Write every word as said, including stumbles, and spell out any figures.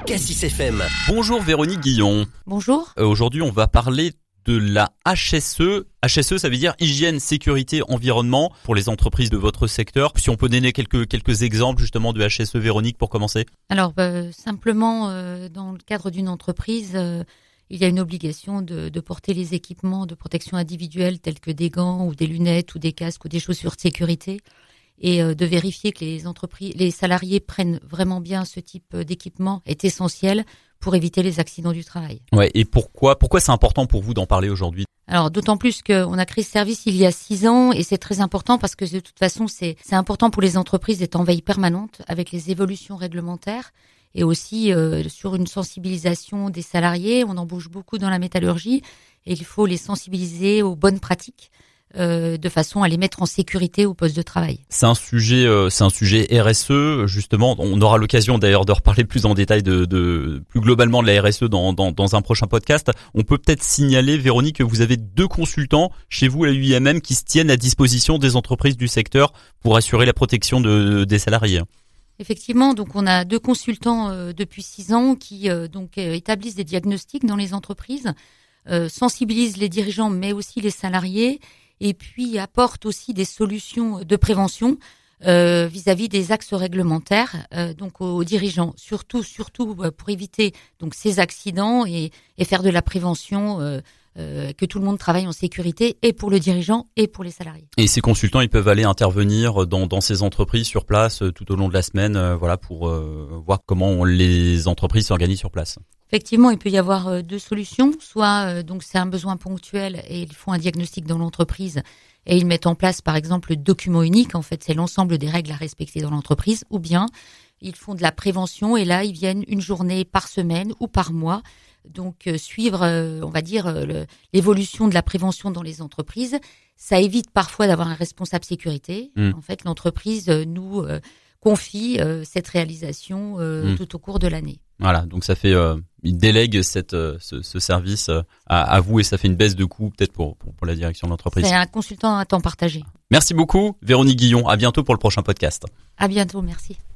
Cassis F M. Bonjour Véronique Guillon. Bonjour. Euh, aujourd'hui, on va parler de la H S E. H S E, ça veut dire hygiène, sécurité, environnement pour les entreprises de votre secteur. Si on peut donner quelques quelques exemples justement de H S E, Véronique, pour commencer. Alors bah, simplement, euh, dans le cadre d'une entreprise, euh, il y a une obligation de, de porter les équipements de protection individuelle tels que des gants ou des lunettes ou des casques ou des chaussures de sécurité, et euh, de vérifier que les entreprises, les salariés prennent vraiment bien ce type d'équipement est essentiel pour éviter les accidents du travail. Ouais. Et pourquoi pourquoi c'est important pour vous d'en parler aujourd'hui? Alors d'autant plus qu'on a créé ce service il y a six ans et c'est très important parce que de toute façon c'est c'est important pour les entreprises d'être en veille permanente avec les évolutions réglementaires et aussi euh, sur une sensibilisation des salariés. On embauche beaucoup dans la métallurgie et il faut les sensibiliser aux bonnes pratiques euh, de façon à les mettre en sécurité au poste de travail. C'est un sujet, euh, c'est un sujet R S E justement. On aura l'occasion d'ailleurs de reparler plus en détail de, de plus globalement de la R S E dans, dans, dans un prochain podcast. On peut peut-être signaler, Véronique, que vous avez deux consultants chez vous à l'U I M M qui se tiennent à disposition des entreprises du secteur pour assurer la protection de, des salariés. Effectivement, donc on a deux consultants euh, depuis six ans qui euh, donc euh, établissent des diagnostics dans les entreprises, euh, sensibilisent les dirigeants mais aussi les salariés, et puis apportent aussi des solutions de prévention euh, vis-à-vis des axes réglementaires, euh, donc aux, aux dirigeants, surtout surtout euh, pour éviter donc ces accidents et, et faire de la prévention. Euh, Euh, que tout le monde travaille en sécurité, et pour le dirigeant et pour les salariés. Et ces consultants, ils peuvent aller intervenir dans, dans ces entreprises sur place euh, tout au long de la semaine, euh, voilà, pour euh, voir comment les entreprises s'organisent sur place. Effectivement, il peut y avoir euh, deux solutions. Soit euh, donc c'est un besoin ponctuel et ils font un diagnostic dans l'entreprise et ils mettent en place par exemple le document unique. En fait, c'est l'ensemble des règles à respecter dans l'entreprise. Ou bien ils font de la prévention et là ils viennent une journée par semaine ou par mois. Donc euh, suivre, euh, on va dire, euh, le, l'évolution de la prévention dans les entreprises, ça évite parfois d'avoir un responsable sécurité. Mmh. En fait, l'entreprise euh, nous euh, confie euh, cette réalisation euh, mmh. tout au cours de l'année. Voilà, donc ça fait, euh, il délègue cette, euh, ce, ce service euh, à, à vous et ça fait une baisse de coût peut-être pour, pour, pour la direction de l'entreprise. C'est un consultant à temps partagé. Merci beaucoup, Véronique Guillon. À bientôt pour le prochain podcast. À bientôt, merci.